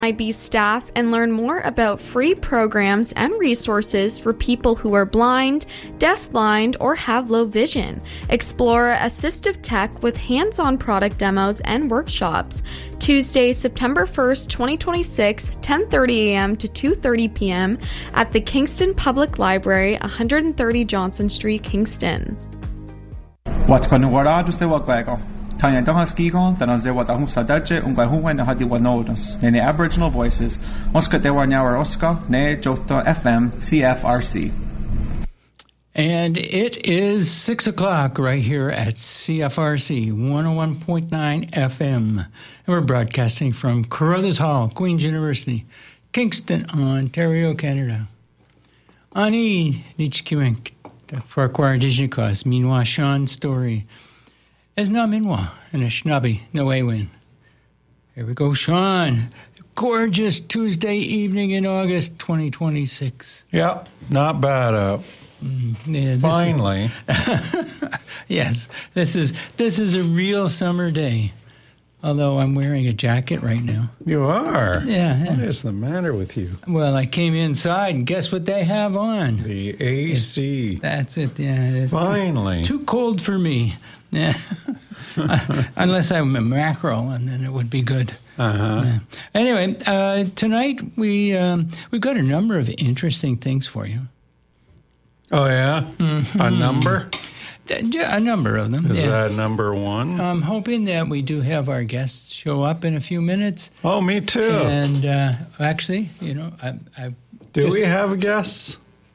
IB staff and learn more about free programs and resources for people who are blind, deafblind, or have low vision. Explore assistive tech with hands-on product demos and workshops. Tuesday, September 1st, 2026, 10:30 a.m. to 2:30 p.m. at the Kingston Public Library, 130 Johnson Street, Kingston. What's going on? Tanya Donhaskikon, that on Zewata Husadaje, Ungahuan Hadiwanodas, Nene Aboriginal Voices, Oscar de Warnauer Oscar, Ne Jota FM, CFRC. And it is 6 o'clock right here at CFRC 101.9 FM. And we're broadcasting from Carruthers Hall, Queen's University, Kingston, Ontario, Canada. Ani Nichkiwink for Choir Indigenous, Minwa Sean Story. As na minwa and a schnabi no win. Here we go, Sean. Gorgeous Tuesday evening in August 2026. Yep, not bad out. Finally. Yes, this is a real summer day. Although I'm wearing a jacket right now. You are? Yeah. What is the matter with you? Well, I came inside and guess what they have on? The AC. That's it, yeah. It's Finally. Too cold for me. Yeah. Unless I'm a mackerel, and then it would be good. Yeah. Anyway, tonight we've got a number of interesting things for you. Oh, yeah? Mm-hmm. A number? A number of them. Is that number one? I'm hoping that we do have our guests show up in a few minutes. Oh, me too. And actually, do we have guests?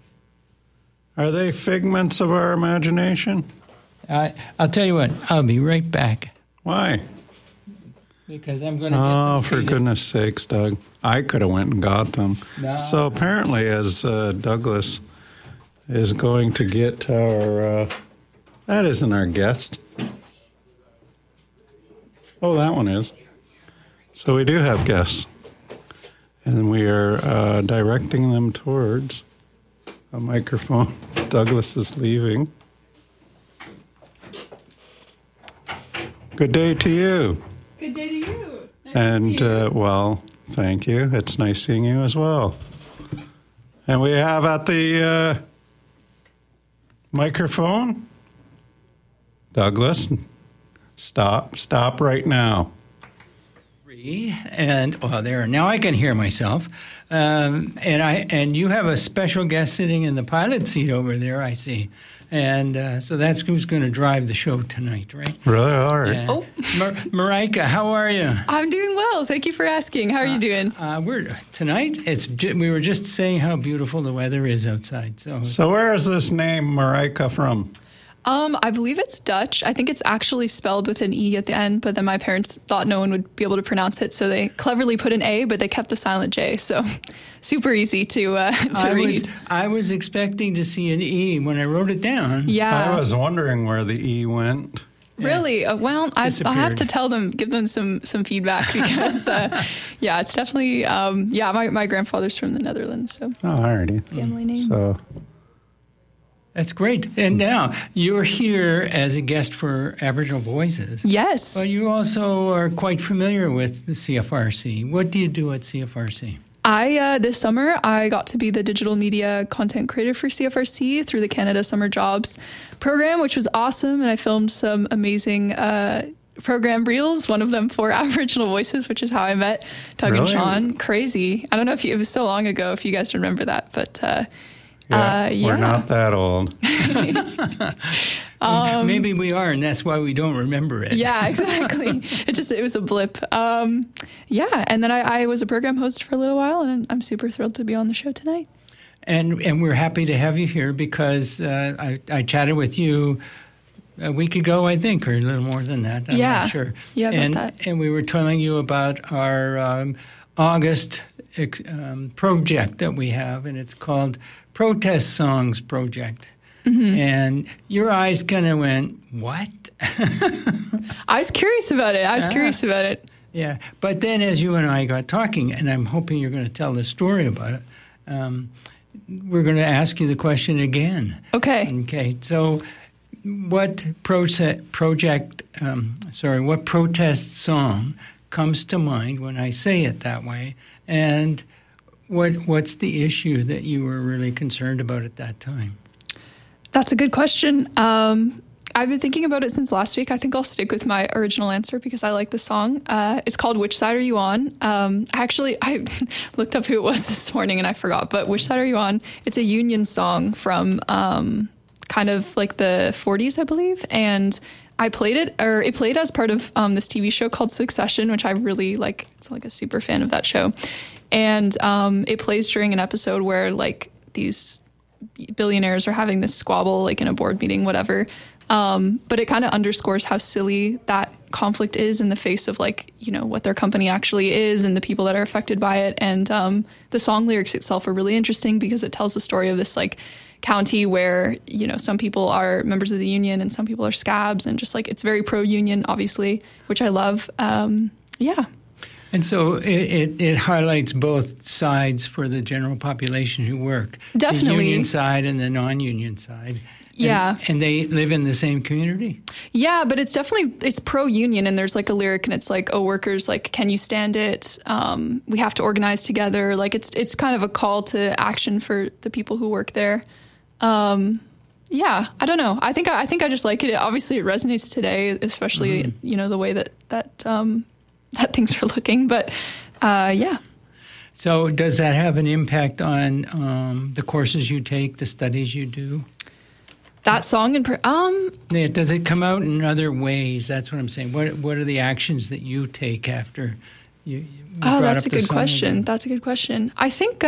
Are they figments of our imagination? I'll tell you what, I'll be right back. Why? Because I'm going to for goodness sakes, Doug. I could have went and got them. No. So apparently, as Douglas is going to get our... that isn't our guest. Oh, that one is. So we do have guests. And we are directing them towards a microphone. Douglas is leaving. Good day to you. Good day to you. Nice and, to see you. Well, thank you. It's nice seeing you as well. And we have at the microphone, Douglas. Stop right now. And, there. Now I can hear myself. And you have a special guest sitting in the pilot seat over there, I see. And so that's who's going to drive the show tonight, right? Really? All right. Marika, how are you? I'm doing well. Thank you for asking. How are you doing? We were just saying how beautiful the weather is outside. So where is this name Marika from? I believe it's Dutch. I think it's actually spelled with an E at the end, but then my parents thought no one would be able to pronounce it, so they cleverly put an A, but they kept the silent J, so super easy to read. I was expecting to see an E when I wrote it down. Yeah. I was wondering where the E went. Really? Well, I'll have to give them some feedback because, it's definitely, my grandfather's from the Netherlands, so. Oh, alrighty. Family name. So. That's great. And now you're here as a guest for Aboriginal Voices. Yes. But you also are quite familiar with the CFRC. What do you do at CFRC? This summer, I got to be the digital media content creator for CFRC through the Canada Summer Jobs program, which was awesome. And I filmed some amazing program reels, one of them for Aboriginal Voices, which is how I met Doug and Sean. Crazy. I don't know if it was so long ago, if you guys remember that, but... We're not that old. Maybe we are, and that's why we don't remember it. Yeah, exactly. It was a blip. And then I was a program host for a little while, and I'm super thrilled to be on the show tonight. And we're happy to have you here because I chatted with you a week ago, I think, or a little more than that. I'm not sure. Yeah, about that. And we were telling you about our August project that we have, and it's called Protest Songs Project. Mm-hmm. And your eyes kind of went, what? I was curious about it. Yeah. But then as you and I got talking, and I'm hoping you're going to tell the story about it, we're going to ask you the question again. Okay. So what protest song comes to mind when I say it that way? And what's the issue that you were really concerned about at that time? That's a good question. I've been thinking about it since last week. I think I'll stick with my original answer because I like the song. It's called Which Side Are You On? I looked up who it was this morning and I forgot, but Which Side Are You On? It's a Union song from kind of like the 40s, I believe. And I played it, or it played as part of this TV show called Succession, which I really like. It's like a super fan of that show. And it plays during an episode where like these billionaires are having this squabble, like in a board meeting, whatever. But it kind of underscores how silly that conflict is in the face of like, you know, what their company actually is and the people that are affected by it. And the song lyrics itself are really interesting because it tells the story of this like county where, you know, some people are members of the union and some people are scabs, and just like it's very pro-union, obviously, which I love. Yeah. And so it highlights both sides for the general population who work. Definitely. The union side and the non-union side. Yeah. And they live in the same community? Yeah, but it's pro-union, and there's like a lyric and it's like, oh, workers, like, can you stand it? We have to organize together. Like it's kind of a call to action for the people who work there. Yeah, I don't know. I think I just like it. Obviously it resonates today, especially, you know, the way that things are looking, but yeah. So does that have an impact on the courses you take, the studies you do? That song does it come out in other ways? That's what I'm saying. What are the actions that you take after you that's a good question. Again? That's a good question. I think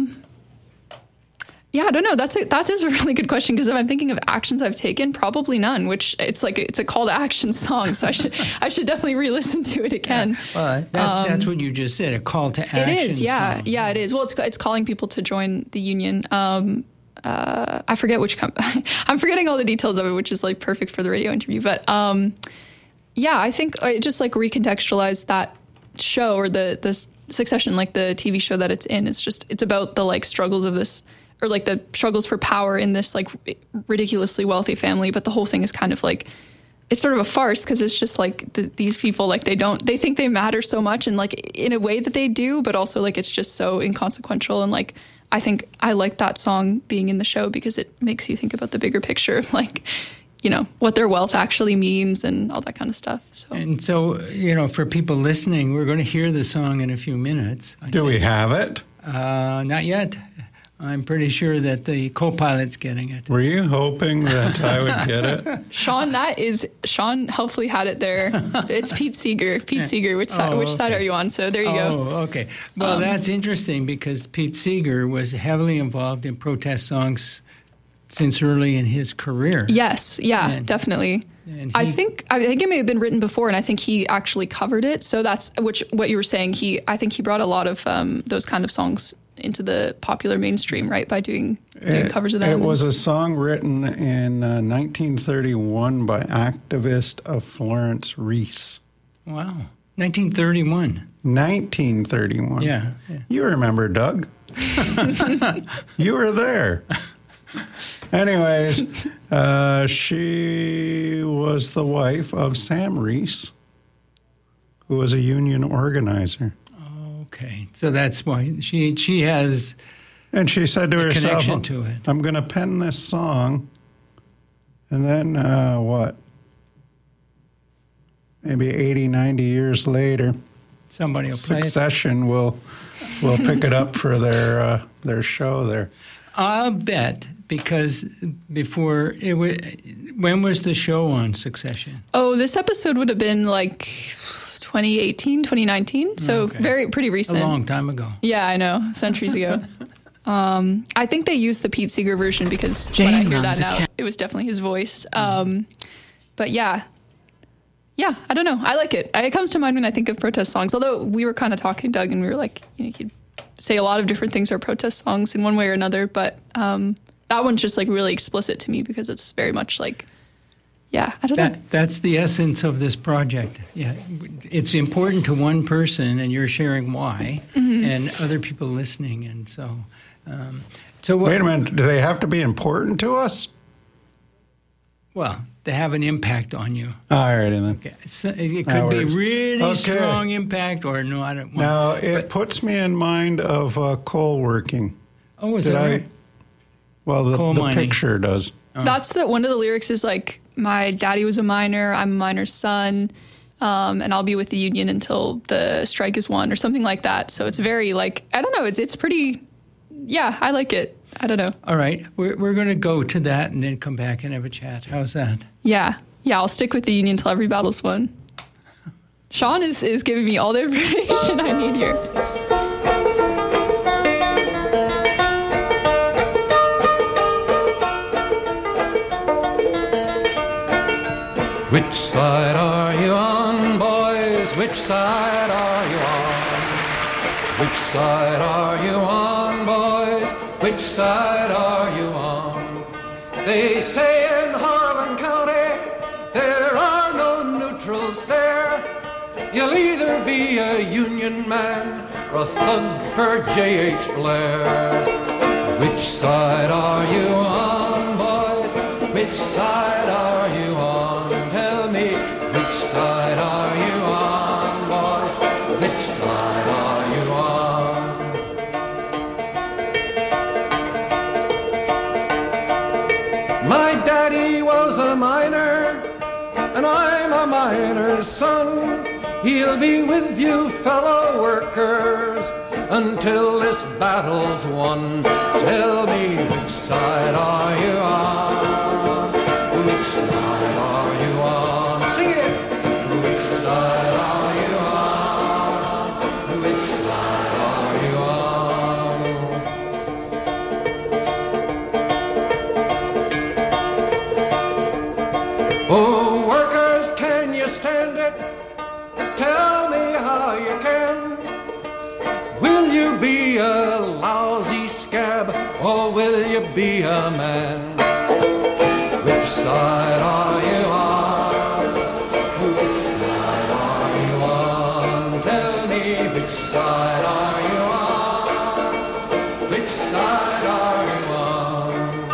yeah, I don't know. That is a really good question, because if I'm thinking of actions I've taken, probably none, which it's a call to action song. So I should definitely re-listen to it again. Yeah. Well, that's what you just said, a call to action. It is. Yeah. Song. Yeah, it is. Well, it's calling people to join the union. I forget which company. I'm forgetting all the details of it, which is like perfect for the radio interview. But yeah, I think it just like recontextualized that show, or the Succession, like the TV show that it's in. It's about the like struggles of this, or like the struggles for power in this like ridiculously wealthy family. But the whole thing is kind of like, it's sort of a farce, because it's just like these people, like they think they matter so much, and like in a way that they do, but also like it's just so inconsequential. And like, I think I like that song being in the show because it makes you think about the bigger picture, like, you know, what their wealth actually means and all that kind of stuff. So, you know, for people listening, we're going to hear the song in a few minutes. Do we have it? Not yet. I'm pretty sure that the co-pilot's getting it. Were you hoping that I would get it? Sean hopefully had it there. It's Pete Seeger. Pete Seeger, which side are you on? So there you go. Oh, okay. Well, that's interesting, because Pete Seeger was heavily involved in protest songs since early in his career. Yes, yeah, definitely. I think it may have been written before, and I think he actually covered it. So that's what you were saying. I think he brought a lot of those kind of songs into the popular mainstream, right, by doing covers of them. It was a song written in 1931 by activist of Florence Reese. Wow. 1931. 1931. Yeah. You remember, Doug. You were there. Anyways, she was the wife of Sam Reese, who was a union organizer. Okay, so that's why she has, and she said to herself, connection to it. I'm going to pen this song, and then maybe 80, 90 years later, somebody will play Succession will pick it up for their show there. I'll bet, because before when was the show on Succession? Oh, this episode would have been like 2018, 2019, so pretty recent. A long time ago. Yeah, I know, centuries ago. I think they used the Pete Seeger version because when I hear that now, it was definitely his voice. But yeah, I don't know. I like it. It comes to mind when I think of protest songs, although we were kind of talking, Doug, and we were like, you could say a lot of different things are protest songs in one way or another, but that one's just like really explicit to me because it's very much like, yeah, I don't know. That's the essence of this project. Yeah, it's important to one person, and you're sharing why, and other people listening, and so. Wait a minute. Do they have to be important to us? Well, to have an impact on you. All righty then. Okay. So it could be really strong impact or no, I don't want. Now, it puts me in mind of coal working. Oh, is that right? Well, the picture does. Oh. That's one of the lyrics is like, my daddy was a miner, I'm a miner's son, and I'll be with the union until the strike is won or something like that. So it's very like, I don't know, it's pretty, yeah, I like it. I don't know. All right. We're going to go to that and then come back and have a chat. How's that? Yeah. Yeah, I'll stick with the union until every battle's won. Sean is giving me all the information I need here. Which side are you on, boys? Which side are you on? Which side are you on, boys? Which side are you on? They say in Harlan County there are no neutrals there. You'll either be a Union man or a thug for J.H. Blair. Which side are you on, boys? Which side are you on? Tell me, which side are you on, boys? Which side are you on? My daddy was a miner, and I'm a miner's son. He'll be with you, fellow workers, until this battle's won. Tell me, which side are you on? Which side are you on? Sing it! Which side are you on? Which side are you on? Oh, workers, can you stand it? Tell me how you can. Will you be a lousy scab, or will you be a man? Which side are you on? Which side are you on? Tell me, which side are you on? Which side are you on?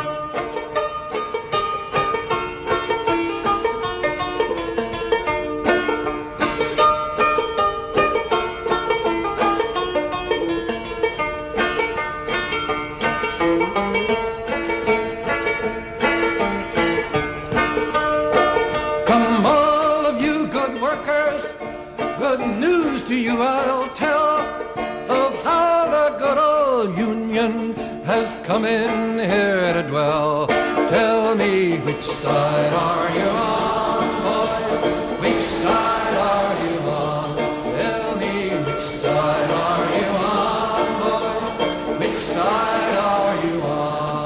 To you I'll tell of how the good old Union has come in here to dwell. Tell me, which side are you on, boys? Which side are you on? Tell me, which side are you on, boys? Which side are you on?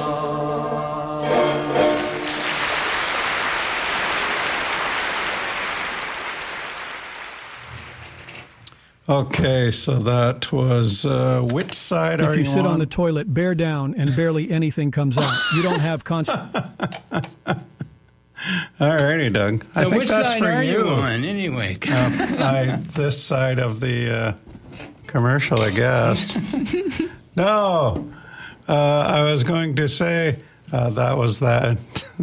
Okay, so that was which side are you on? If you sit on the toilet, bear down, and barely anything comes out. You don't have constant. All righty, Doug. So I think which that's side for are you on, anyway? This side of the commercial, I guess. No, I was going to say that was that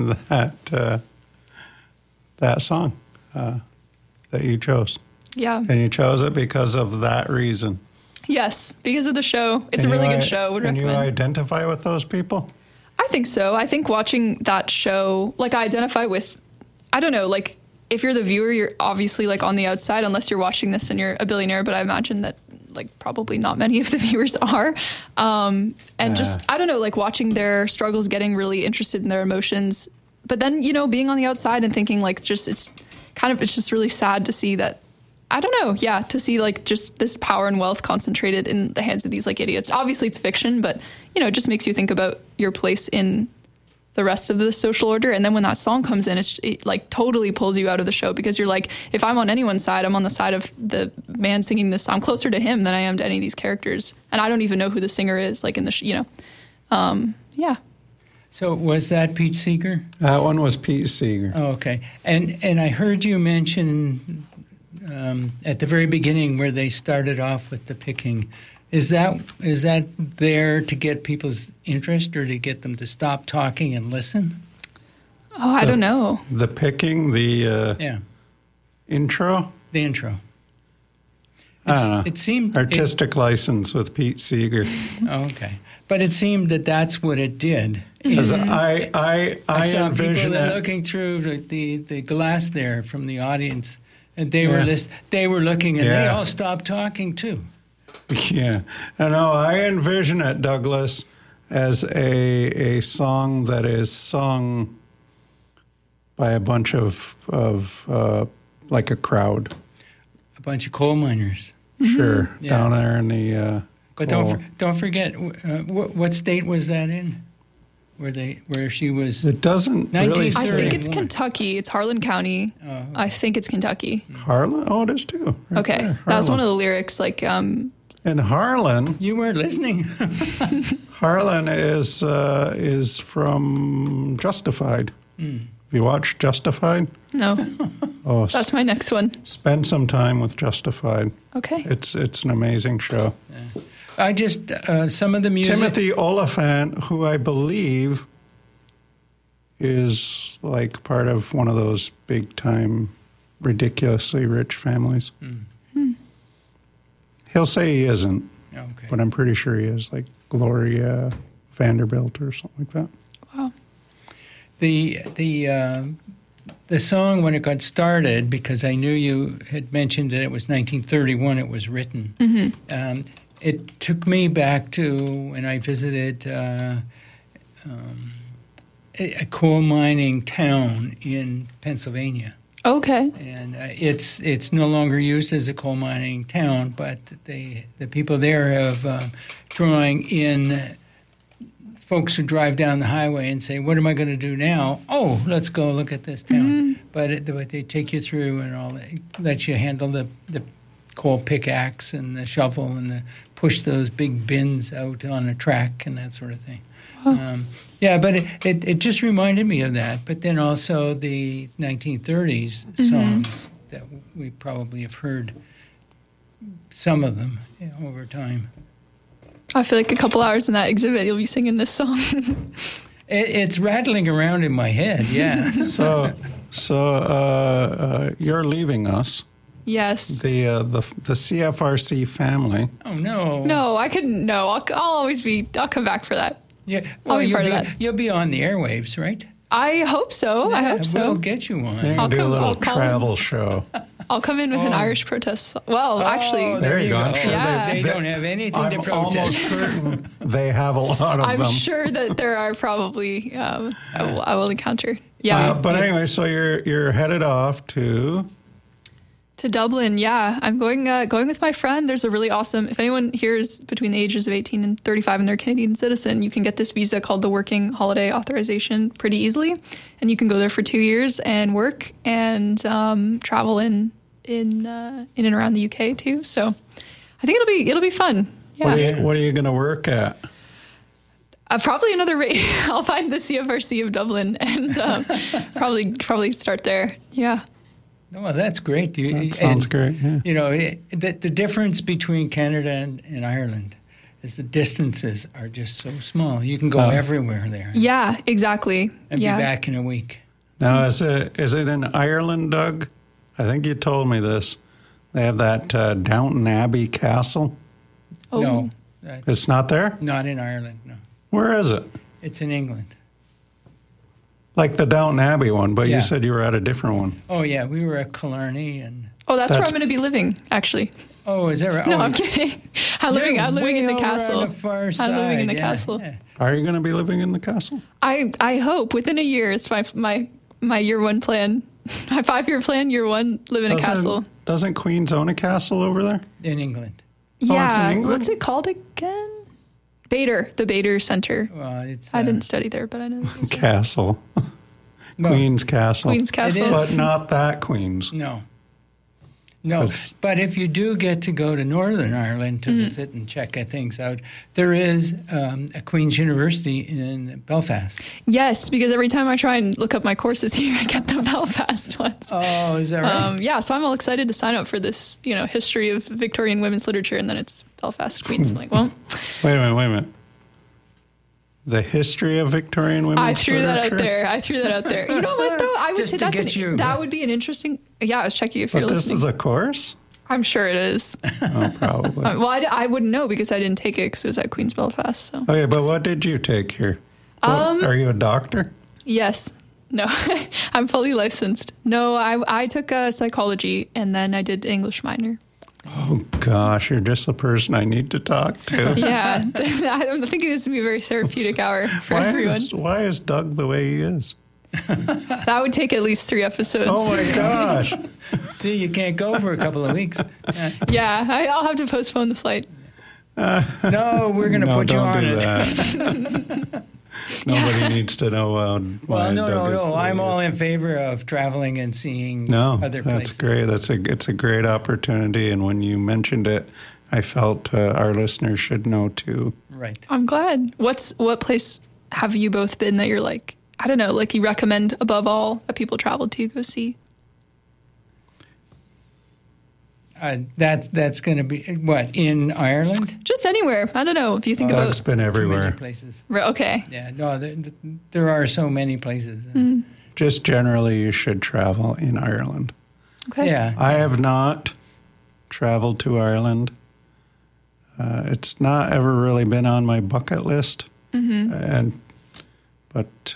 song that you chose. Yeah. And you chose it because of that reason. Yes, because of the show. It's a really good show. Would recommend. Can you identify with those people? I think so. I think watching that show, like I identify with, I don't know, like if you're the viewer, you're obviously like on the outside unless you're watching this and you're a billionaire, but I imagine that like probably not many of the viewers are. Just, I don't know, like watching their struggles, getting really interested in their emotions, but then, you know, being on the outside and thinking like just, it's just really sad to see that. I don't know. Yeah. To see like just this power and wealth concentrated in the hands of these like idiots. Obviously it's fiction, but you know, it just makes you think about your place in the rest of the social order. And then when that song comes in, it like totally pulls you out of the show because you're like, if I'm on anyone's side, I'm on the side of the man singing this. I'm closer to him than I am to any of these characters. And I don't even know who the singer is like in the, yeah. So was that Pete Seeger? That one was Pete Seeger. Oh, okay. And I heard you mention at the very beginning where they started off with the picking. Is that there to get people's interest or to get them to stop talking and listen? Oh, I don't know. The picking, the intro? The intro. I don't know. It seemed... Artistic license with Pete Seeger. Oh, okay. But it seemed that that's what it did. Because I saw envision people it. looking through the glass there from the audience, and they were looking, and they all stopped talking too. Yeah. I know. I envision it, Douglas, as a song that is sung by a bunch of like a crowd. A bunch of coal miners. Sure. Yeah. Down there in the But don't forget, what state was that in? Where she was? It doesn't really I say. think it's Kentucky. It's Harlan County. Oh, okay. I think it's Kentucky. Harlan? Oh, it is too. Right Okay. there, That was Harlan. one of the lyrics, like, And Harlan, You weren't listening. Harlan is from Justified. Have you watched Justified? no, Oh, that's my next one. spend some time with Justified. Okay. It's an amazing show. I just some of the music. Timothy Oliphant, who I believe is like part of one of those big time, ridiculously rich families. He'll say he isn't, Okay. but I'm pretty sure he is, like Gloria Vanderbilt or something like that. Wow. The song, when it got started, because I knew you had mentioned that it was 1931 it was written, it took me back to when I visited a coal mining town in Pennsylvania. Okay. And it's no longer used as a coal mining town, but the people there have drawing in folks who drive down the highway and say, "What am I going to do now?" "Oh, let's go look at this town." But they take you through and all that, let you handle the coal pickaxe and the shovel and push those big bins out on a track and that sort of thing. But it just reminded me of that. But then also the 1930s songs that we probably have heard, some of them over time. I feel like a couple hours in that exhibit, you'll be singing this song. It's rattling around in my head, yeah. So you're leaving us, Yes. the CFRC family. Oh, no. No, I couldn't. No, I'll always be. I'll come back for that. Yeah. I'll be you'll part of that. You'll be on the airwaves, right? I hope so. I hope so. We'll get you on. You're I'll going to do a come- little I'll call travel show. I'll come in with an Irish protest. Well, actually, Oh, There you go. I'm go. sure Yeah. They don't have anything to I'm protest. almost certain they have a lot of I'm them. sure that there are probably I will encounter. Yeah, But anyway, so you're headed off to to Dublin. Yeah, I'm going with my friend. There's a really awesome. If anyone here is between the ages of 18 and 35 and they're a Canadian citizen, you can get this visa called the Working Holiday Authorization pretty easily, and you can go there for 2 years and work and travel in and around the UK too. So I think it'll be fun. Yeah. what are you going to work at? Probably another rate. I'll find the CFRC of Dublin and probably start there. Yeah. Well, that's great. That sounds great. Yeah. You know, the difference between Canada and Ireland is the distances are just so small. You can go everywhere there Yeah, exactly. and Yeah. be back in a week. Now, is it in Ireland, Doug? I think you told me this. They have that Downton Abbey castle. Oh. No, It's not there? not in Ireland, no. Where is it? It's in England. Like the Downton Abbey one, but Yeah. you said you were at a different one. Oh, yeah, we were at Killarney and... Oh, that's where That's- I'm going to be living, actually. Oh, is that right? No, oh, I'm kidding. I'm living in the way over castle. on the far I'm living in side, the yeah, castle. yeah. Are you going to be living in the castle? I hope within a year. It's my year one plan. My 5-year plan. Year one, live in a castle. Doesn't Queens own a castle over there? In England. Yeah. it's in England? What's it called again? Bader, the Bader Center. Well, it's... I didn't study there, but I know this. Castle. no, Queen's Castle. Queen's Castle. is. But not that Queen's. No. No, That's- but if you do get to go to Northern Ireland to visit and check things out, there is a Queen's University in Belfast. Yes, because every time I try and look up my courses here, I get the Belfast ones. Oh, is that right? Yeah, so I'm all excited to sign up for this, history of Victorian women's literature, and then it's Belfast Queens. I'm like, well, Wait a minute. the history of Victorian women's I threw that literature? out there. You know what, though? I would Just say to that's get you. that would be an interesting... Yeah, I was checking if But you're this listening. is a course? I'm sure it is. Oh, probably. Well, I wouldn't know because I didn't take it because it was at Queen's Belfast. So Okay, but what did you take here? Are you a doctor? yes. No, I'm fully licensed. No, I took psychology and then I did English minor. Oh, gosh, you're just the person I need to talk to. Yeah, I'm thinking this would be a very therapeutic hour for everyone. Why is Doug the way he is? That would take at least 3 episodes. Oh, my gosh. See, you can't go for a couple of weeks. Yeah, I'll have to postpone the flight. No, we're going to No, put you don't on do it. that. Nobody needs to know why Well, Doug is the no. way I'm he all is. in favor of traveling and seeing No, other that's places. great. It's a great opportunity. And when you mentioned it, I felt our listeners should know too. Right. I'm glad. What place have you both been that you're like, I don't know, like you recommend above all that people travel to go see? That's going to be, what, in Ireland? Just anywhere. I don't know if you think Doug's about. been Too everywhere. many places. Okay. Yeah, no, there are so many places. Just generally, you should travel in Ireland. Okay. Yeah. I have not traveled to Ireland. It's not ever really been on my bucket list. But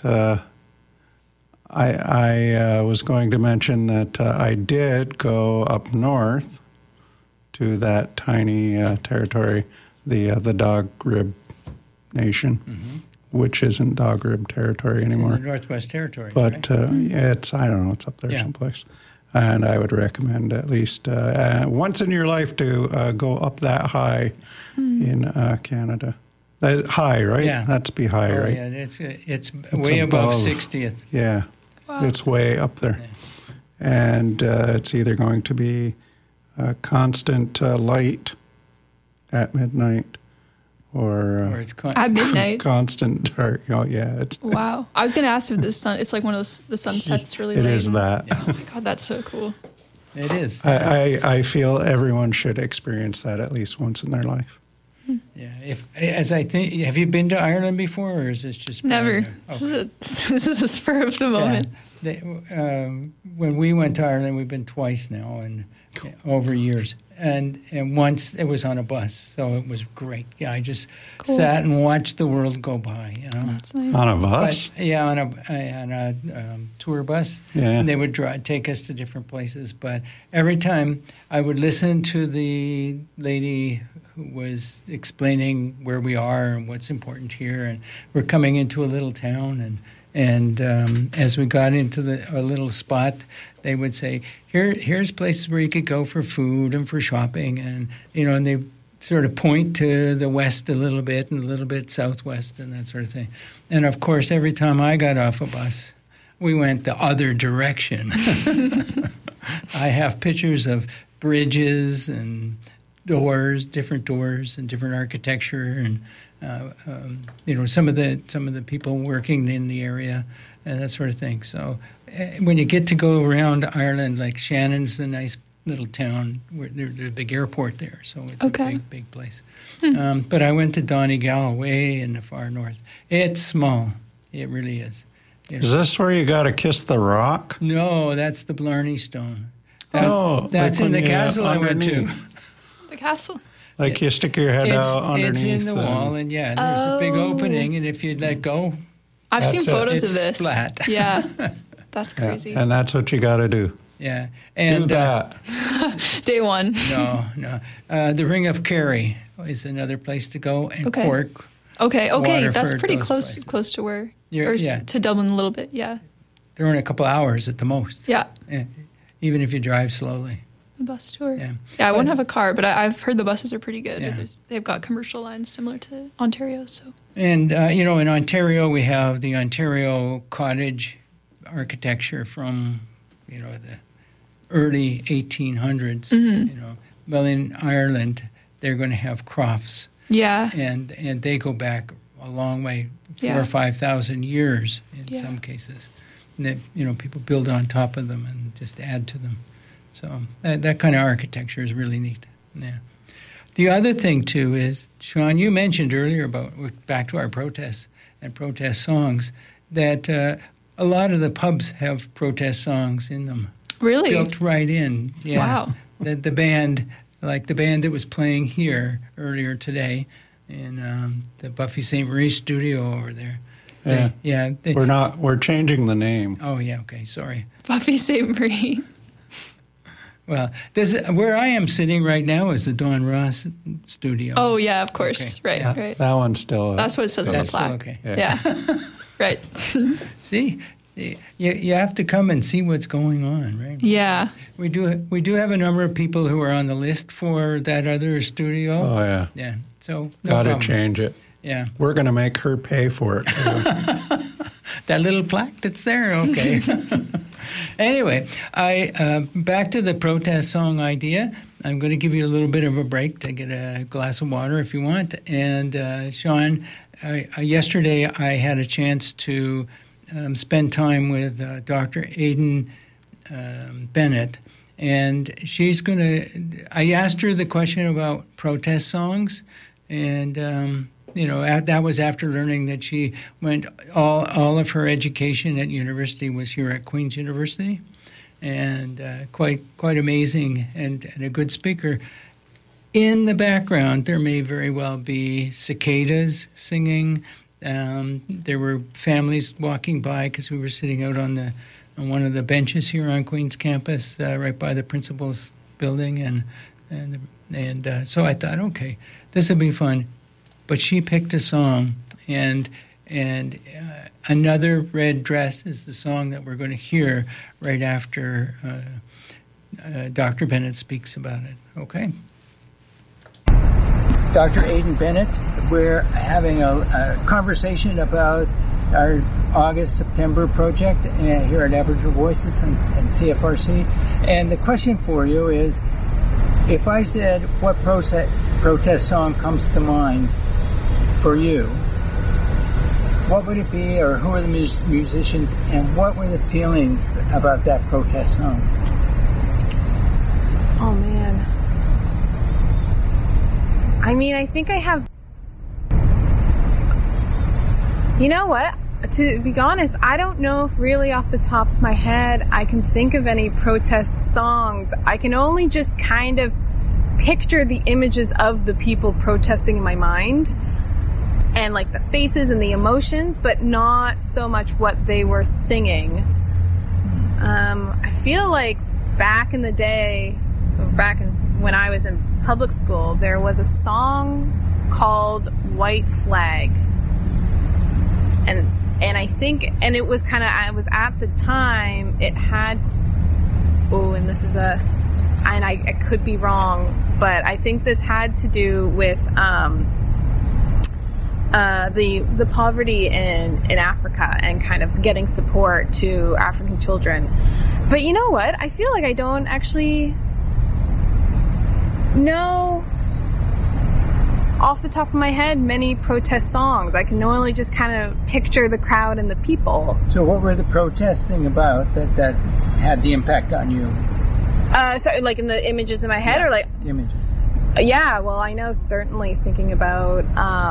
I was going to mention that I did go up north to that tiny territory, the Dog Rib Nation, which isn't Dog Rib territory It's anymore. in the Northwest Territories, But right? yeah, I don't know, it's up there Yeah. someplace. And I would recommend at least once in your life to go up that high in Canada. That high, right? Yeah. That's be high, Oh, right? yeah, it's way above 60th. Yeah, it's way up there. And it's either going to be constant light at midnight or Or it's At midnight. constant dark. Oh, yeah, it's Wow. I was going to ask if the sun, it's like one of those, the sun sets really it late. is that. Oh my God, that's so cool. it is. I feel everyone should experience that at least once in their life. Yeah. Have you been to Ireland before, or is this just Never. brand new? This is a spur of the moment. When we went to Ireland, we've been twice now, and over years. And once it was on a bus, so it was great. Yeah, I just sat and watched the world go by. You know, That's nice. On a bus? But, yeah, on a tour bus. Yeah. And they would take us to different places. But every time I would listen to the lady who was explaining where we are and what's important here, and we're coming into a little town, and as we got into a little spot, they would say, here's places where you could go for food and for shopping, and and they sort of point to the west a little bit and a little bit southwest and that sort of thing. And of course, every time I got off a bus, we went the other direction. I have pictures of bridges and different doors and different architecture, and some of the people working in the area and that sort of thing. So when you get to go around Ireland, like Shannon's a nice little town where there's a big airport there, so it's Okay. a big place. But I went to Donegal, way in the far north. It's small. It really is. Is this where you got to kiss the rock? No, that's the Blarney Stone. like That's in when the you, castle I went to. underneath. The castle. Like you stick your head out underneath. It's in the wall, and there's a big opening, and if you let go, I've seen That's it. photos of It's this. splat. Yeah. That's Yeah, crazy. and that's what you got to do. yeah. Do And that. Day one. no. The Ring of Kerry is another place to go, and Okay. Cork. Okay. That's Waterford, pretty those close places. close to where You're- yeah. to Dublin a little bit. Yeah. They're in a couple hours at the most. Yeah. Even if you drive slowly. The bus tour. Yeah. I won't have a car, but I've heard the buses are pretty good. Yeah. They've got commercial lines similar to Ontario. So And, in Ontario, we have the Ontario cottage architecture from, the early 1800s. Well, in Ireland, they're going to have crofts, yeah. and they go back a long way, 4,000 Yeah. or 5,000 years in Yeah. some cases. And that, people build on top of them and just add to them. So that kind of architecture is really neat. Yeah. The other thing, too, is, Sean, you mentioned earlier about, back to our protests and protest songs, that a lot of the pubs have protest songs in them. Really? Built right in. Yeah. Wow. The band, like the band that was playing here earlier today in the Buffy St. Marie studio over there. Yeah. We're changing the name. Oh, yeah, okay, sorry. Buffy St. Marie. Well, where I am sitting right now is the Don Ross studio. Oh, yeah, of course. Okay. Right. That one's still... That's what it says on the plaque. Okay. Yeah. Right. See, you have to come and see what's going on, right? Yeah. We do have a number of people who are on the list for that other studio. Oh, yeah. Yeah, so no Got to problem. change it. Yeah. We're going to make her pay for it, too. That little plaque that's there, okay. Anyway, back to the protest song idea. I'm going to give you a little bit of a break to get a glass of water if you want. And Sean, yesterday I had a chance to spend time with Dr. Aidan Bennett, and she's going to. I asked her the question about protest songs, and that was after learning that she went all of her education at university was here at Queen's University, and quite amazing and a good speaker. In the background, there may very well be cicadas singing. There were families walking by because we were sitting out on one of the benches here on Queen's campus, right by the principal's building, and so I thought, okay, this will be fun. But she picked a song, and Another Red Dress is the song that we're going to hear right after Dr. Bennett speaks about it. Okay? Dr. Aidan Bennett, we're having a conversation about our August-September project here at Aboriginal Voices and CFRC. And the question for you is, if I said, what protest song comes to mind for you, what would it be, or who are the musicians, and what were the feelings about that protest song? Oh, man. I mean, I think I have... You know what? To be honest, I don't know if really off the top of my head I can think of any protest songs. I can only just kind of picture the images of the people protesting in my mind, and like the faces and the emotions, but not so much what they were singing. I feel like back in the day, when I was in public school, there was a song called White Flag. And I think, and it was I was at the time, it had, and this is and I could be wrong, but I think this had to do with the poverty in Africa and kind of getting support to African children. But you know what? I feel like I don't actually know off the top of my head many protest songs. I can only just kind of picture the crowd and the people. So what were the protesting about that had the impact on you? So like in the images in my head, or like images? Yeah, well, I know certainly thinking about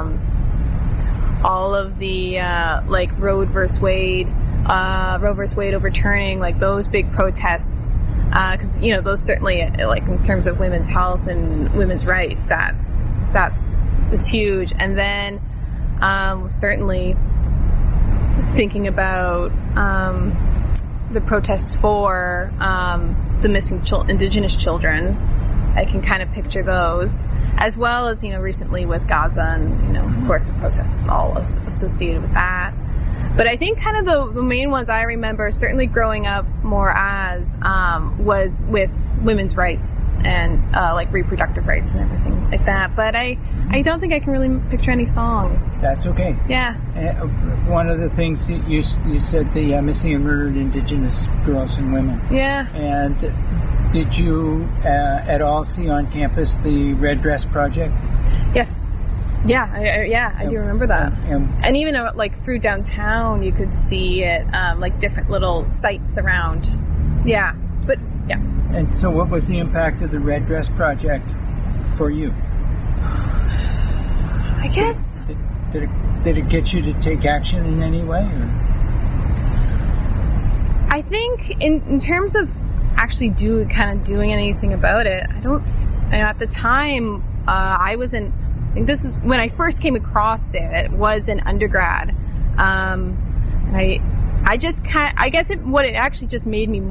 all of the like Roe versus Wade overturning, like those big protests, because those certainly, like in terms of women's health and women's rights, that's huge. And then certainly thinking about the protests for the missing Indigenous children. I can kind of picture those, as well as, recently with Gaza and, of course the protests all associated with that. But I think kind of the main ones I remember, certainly growing up more as, was with women's rights and like reproductive rights and everything like that. But I don't think I can really picture any songs. That's okay. Yeah. One of the things you said, the missing and murdered Indigenous girls and women. Yeah. And did you at all see on campus the Red Dress Project? Yes. Yeah, I do remember that. And even like through downtown, you could see it, like different little sites around. Yeah, but yeah. And so what was the impact of the Red Dress Project for you? guess. Did it get you to take action in any way? Or? I think in terms of actually doing anything about it, at the time, I think this is when I first came across it, was an undergrad. What it actually just made me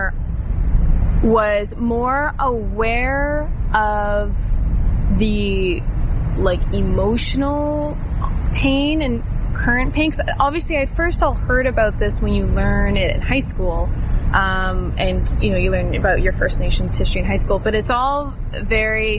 was more aware of the emotional pain and current pain. 'Cause obviously, I first all heard about this when you learn it in high school, and you learn about your First Nations history in high school. But it's all very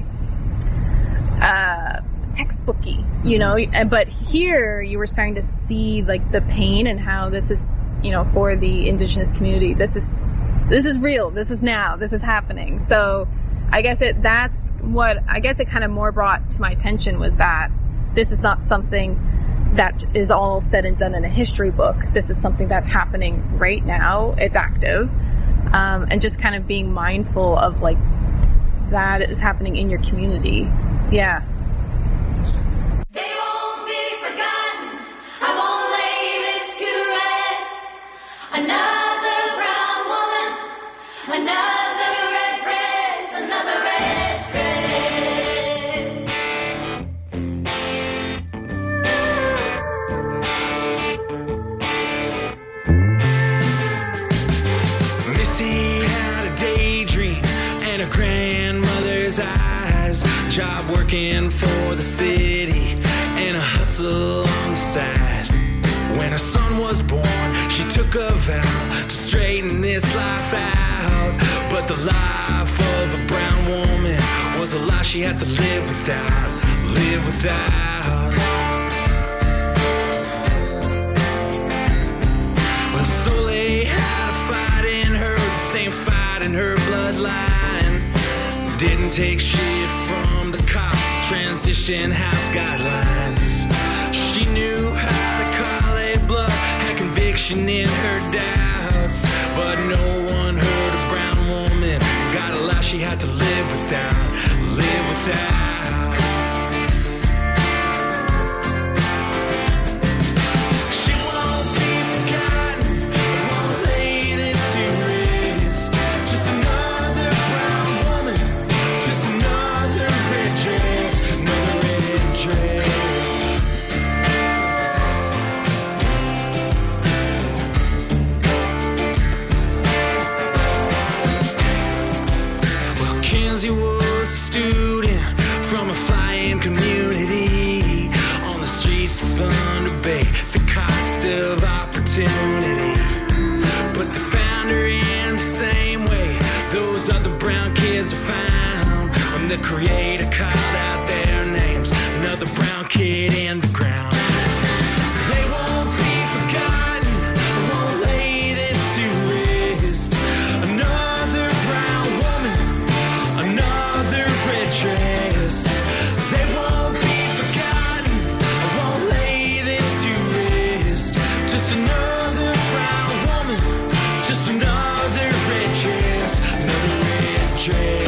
textbooky, But here, you were starting to see the pain and how this is, for the Indigenous community. This is real. This is now. This is happening. So I guess it kind of more brought to my attention was that this is not something that is all said and done in a history book. This is something that's happening right now. It's active. And just kind of being mindful of that is happening in your community. Yeah. Job working for the city and a hustle on the side. When her son was born, she took a vow to straighten this life out. But the life of a brown woman was a lie she had to live without. Well, Soleil had a fight in her, the same fight in her bloodline. Didn't take shit from the cops, transition house guidelines. She knew how to call a bluff, had conviction in her doubts. But no one heard a brown woman got a life she had to live without. She won't be forgotten, won't lay this to rest. Just another brown woman, just another red dress, another red dress. Well, Kenzie was a student from a flying community on the streets of Thunder Bay, the cost of opportunity. But they found her in the same way those other brown kids are found. When the creator called out their names, another brown kid in the ground. They won't be forgotten, won't lay this to rest. Another brown woman, another red dress. They won't be forgotten, won't lay this to rest. Just another brown woman, just another red dress, another red dress.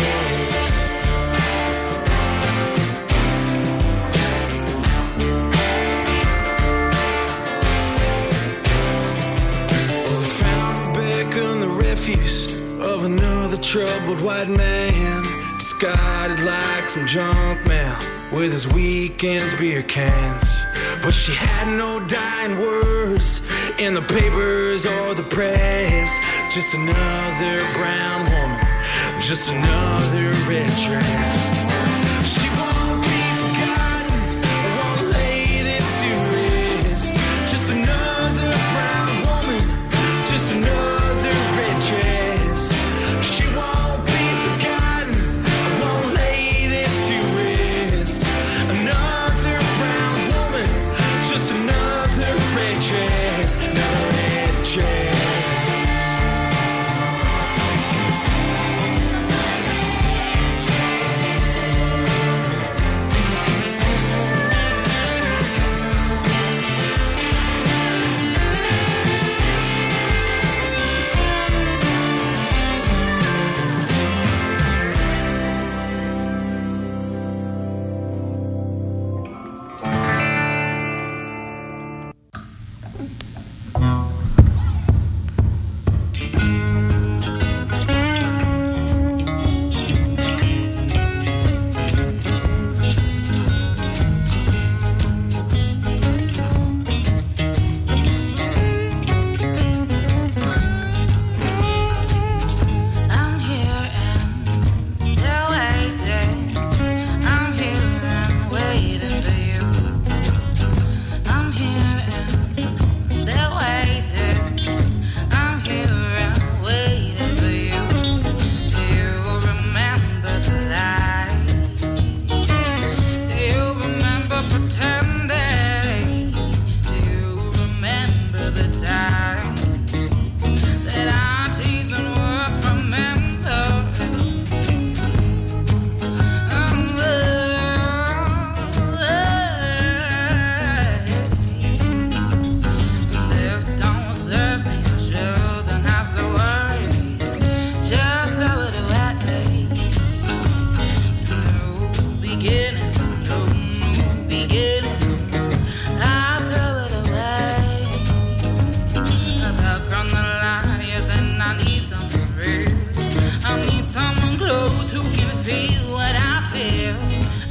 Well, they found Rebecca in the refuse of another troubled white man, discarded like some junk mail with his weekend's beer cans. But she had no dying words in the papers or the press. Just another brown woman, just another red dress. She won't be forgotten, won't lay this to rest. Just another brown woman, just another red dress. She won't be forgotten, won't lay this to rest. Another brown woman, just another red dress, another red dress.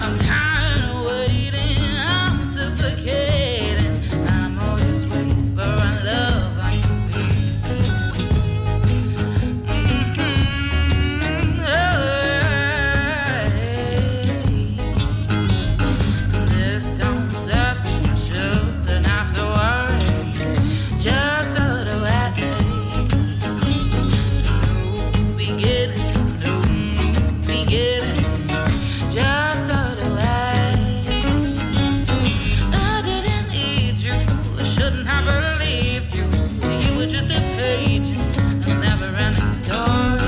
I'm tired of waiting, I'm suffocating. I'm always waiting for a love I can feel. This don't serve me, I shouldn't have to worry. Just a little way. New beginnings, new beginnings. Just a little way. I didn't need you, I shouldn't have believed you. You were just a page, a never-ending story.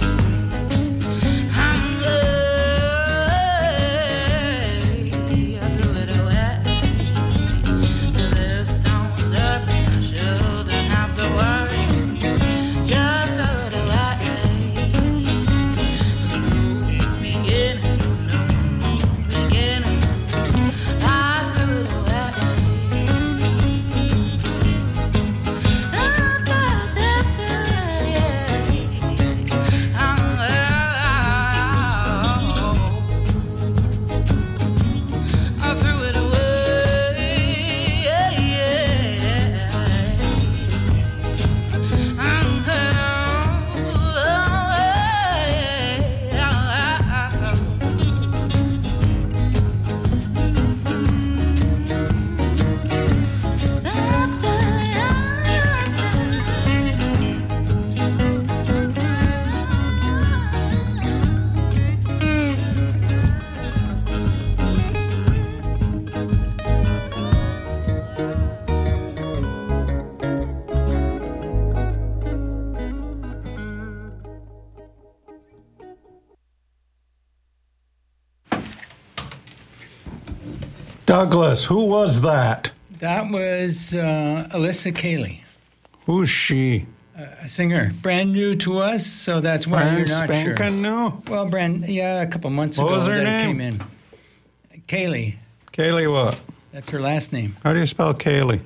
Douglas, who was that? That was Alyssa Cayley. Who's she? A singer. Brand new to us, so that's why Brand you're not sure. spanking new? Well, a couple months What ago was her that name? it came in. Cayley. Cayley what? That's her last name. How do you spell Cayley?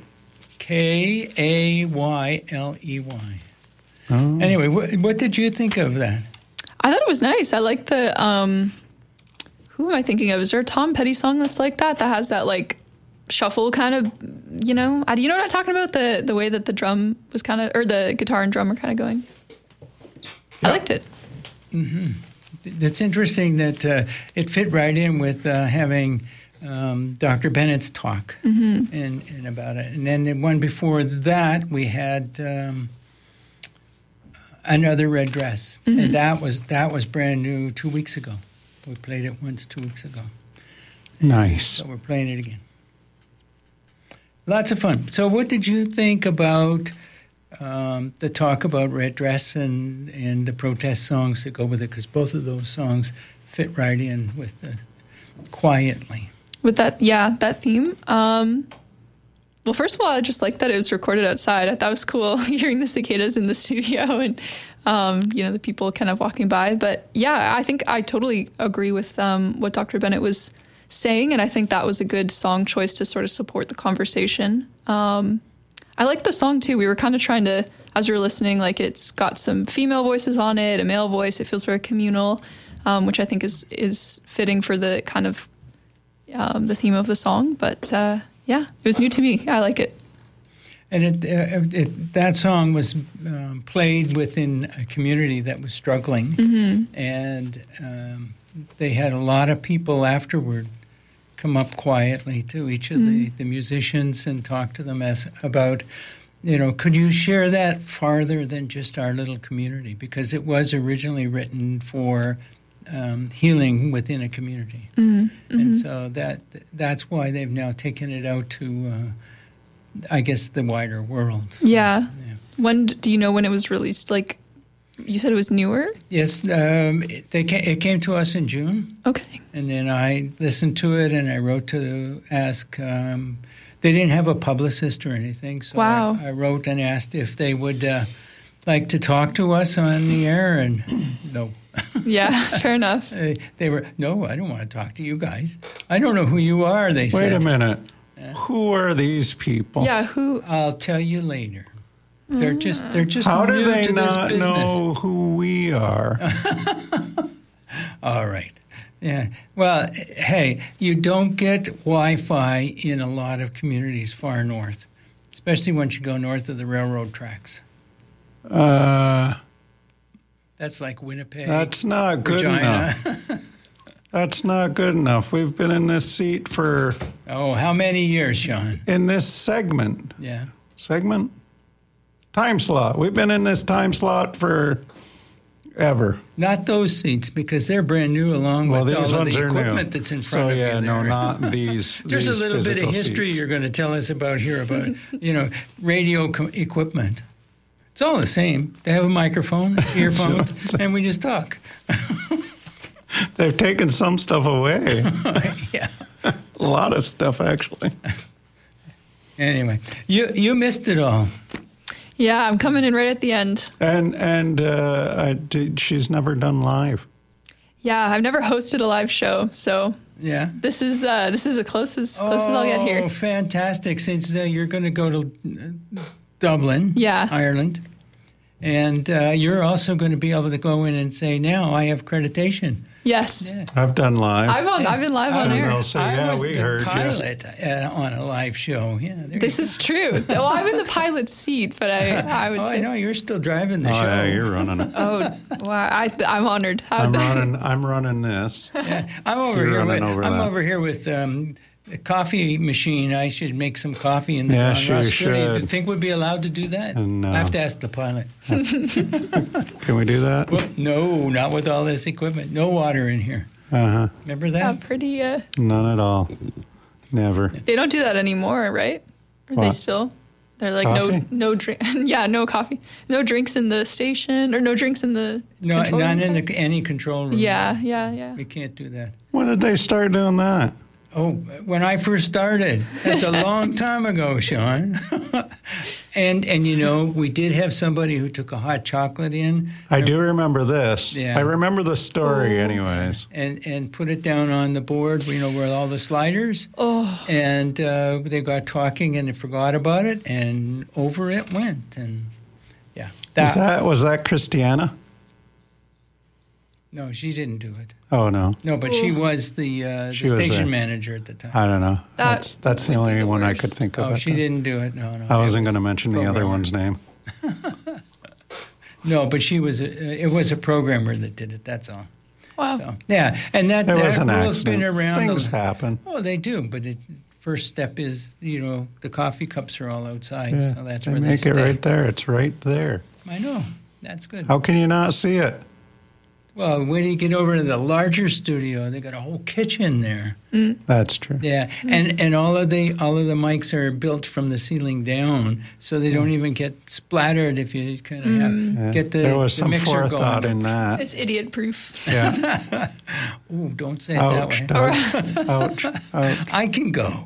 Kayley. Oh. Anyway, what did you think of that? I thought it was nice. I like the, who am I thinking of? Is there a Tom Petty song that's like that has that like shuffle kind of, you know what I'm talking about? The way that the drum was kind of, or the guitar and drum are kind of going. I liked it. Mm-hmm. It's interesting that it fit right in with having Dr. Bennett's talk and about it. And then the one before that, we had Another Red Dress. And that was brand new 2 weeks ago. We played it once 2 weeks ago. Nice. So we're playing it again. Lots of fun. So what did you think about the talk about Red Dress and the protest songs that go with it? Because both of those songs fit right in with the Quietly. With that theme. Well, first of all, I just liked that it was recorded outside. I thought it was cool hearing the cicadas in the studio and, the people kind of walking by. But yeah, I think I totally agree with what Dr. Bennett was saying. And I think that was a good song choice to sort of support the conversation. I like the song too. We were kind of trying to, as we were listening, like it's got some female voices on it, a male voice. It feels very communal, which I think is fitting for the kind of the theme of the song. But yeah, it was new to me. I like it. And that song was played within a community that was struggling. And they had a lot of people afterward come up quietly to each of the musicians and talk to them about, could you share that farther than just our little community? Because it was originally written for healing within a community. And so that's why they've now taken it out to, I guess, the wider world. Yeah. When do you know when it was released? Like, you said it was newer? Yes, it came to us in June. Okay. And then I listened to it and I wrote to ask. They didn't have a publicist or anything, so wow. I wrote and asked if they would like to talk to us on the air, and no. Yeah, fair enough. They were, no, I don't want to talk to you guys. I don't know who you are, they said. Wait a minute. Who are these people? Yeah, who? I'll tell you later. They're just How do new they to this not business. know who we are? All right. Yeah. Well, hey, you don't get Wi-Fi in a lot of communities far north, especially once you go north of the railroad tracks. That's like Winnipeg. That's not good Regina. enough. That's not good enough. We've been in this seat for... Oh, how many years, Sean? In this segment. Yeah. Segment? Time slot. We've been in this time slot for ever. Not those seats, because they're brand new along with these all of ones the are equipment new. that's in front of you. So, yeah, no, there. not these. There's these a little bit of physical history seats. you're going to tell us about here about, radio equipment. It's all the same. They have a microphone, earphones, and we just talk. They've taken some stuff away. Yeah. A lot of stuff, actually. Anyway, you missed it all. Yeah, I'm coming in right at the end. And she's never done live. Yeah, I've never hosted a live show, so yeah, this is the closest I'll get here. Oh, fantastic! Since you're going to go to Dublin, Ireland, and you're also going to be able to go in and say, "Now I have accreditation." Yes, I've done live. I've been live on air. I was the pilot on a live show. Yeah, this is true. Well, I'm in the pilot seat, but I would say. I know you're still driving the show. Yeah, you're running it. Oh, wow! I'm honored. I'm running this. Yeah, I'm over here with a coffee machine. I should make some coffee in the yeah, Don Ross sure. Do you think we'd be allowed to do that? No. I have to ask the pilot. Can we do that? Well, no, not with all this equipment. No water in here. Uh-huh. Remember that? Pretty. None at all. Never. They don't do that anymore, right? Or they still? They're like coffee? no drink. Yeah, no coffee, no drinks in the station, or no drinks in the none control room. in any control room. Yeah. We can't do that. When did they start doing that? Oh, when I first started. That's a long time ago, Sean. And we did have somebody who took a hot chocolate in. I do remember this. Yeah. I remember the story anyways. And put it down on the board, where all the sliders. Oh. And they got talking and they forgot about it, and over it went. And yeah. Was that Christiana? No, she didn't do it. Oh, no. No, but she was the station manager at the time. I don't know. That's the only one I could think of. Oh, she didn't do it. No. I wasn't going to mention the other one's name. No, but it was a programmer that did it. That's all. Wow. So, yeah, and that was an rule's been accident. around. Things happen. Oh, they do, but first step is, the coffee cups are all outside, Yeah, so that's they where they make stay. it right there. It's right there. I know. That's good. How can you not see it? Well, when you get over to the larger studio, they got a whole kitchen there. That's true. Yeah, and all of the mics are built from the ceiling down, so they don't even get splattered if you kind of get the There was the some mixer forethought going. in that. It's idiot proof. Yeah. Ooh, don't say it that way. Ouch. I can go.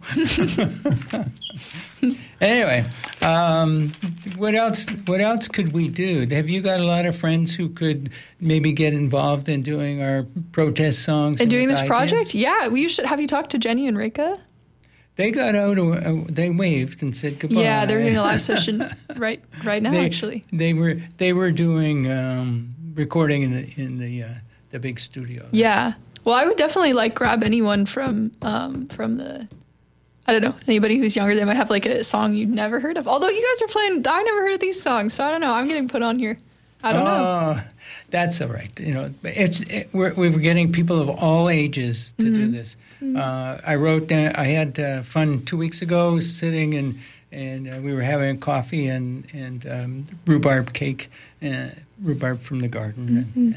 Anyway, what else could we do? Have you got a lot of friends who could maybe get involved in doing our protest songs? And doing this ideas? project? Yeah, have you talked to Jenny and Rika? They got out. They waved and said goodbye. Yeah, they're doing a live session right now. Actually, they were doing recording in the big studio. Yeah. Well, I would definitely grab anyone from the. I don't know, anybody who's younger, they might have a song you've never heard of. Although you guys are playing, I never heard of these songs, so I don't know. I'm getting put on here. I don't know. That's all right. We're getting people of all ages to do this. I wrote down. I had fun 2 weeks ago sitting and we were having coffee and rhubarb cake, rhubarb from the garden,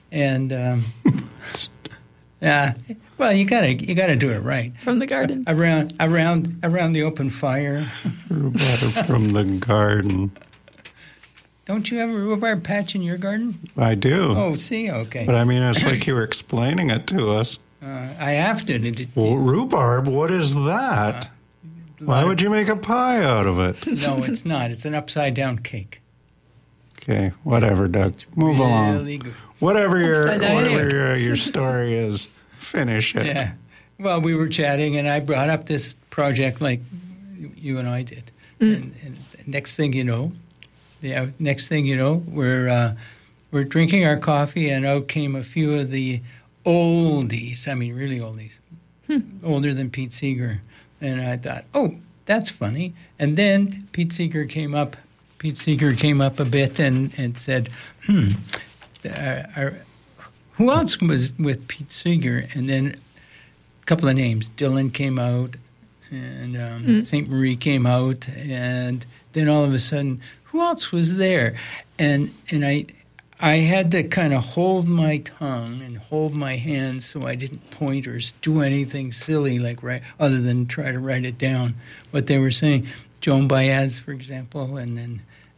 yeah. Well, you gotta do it right. From the garden. Around the open fire. Rhubarb from the garden. Don't you have a rhubarb patch in your garden? I do. Oh, see, okay. But I mean, it's like you were explaining it to us. I have to. Well, rhubarb, what is that? Why would you make a pie out of it? No, it's not. It's an upside-down cake. Okay, whatever, Doug. Move along. Good. Whatever your story is, finish it. Yeah. Well, we were chatting, and I brought up this project like you and I did. And next thing you know, we're drinking our coffee, and out came a few of the oldies. I mean, really oldies. Older than Pete Seeger. And I thought, oh, that's funny. And then Pete Seeger came up a bit and said, who else was with Pete Seeger? And then a couple of names. Dylan came out, and St. Marie came out, and then all of a sudden, who else was there? And I had to kind of hold my tongue and hold my hands so I didn't point or do anything silly other than try to write it down. What they were saying, Joan Baez, for example, and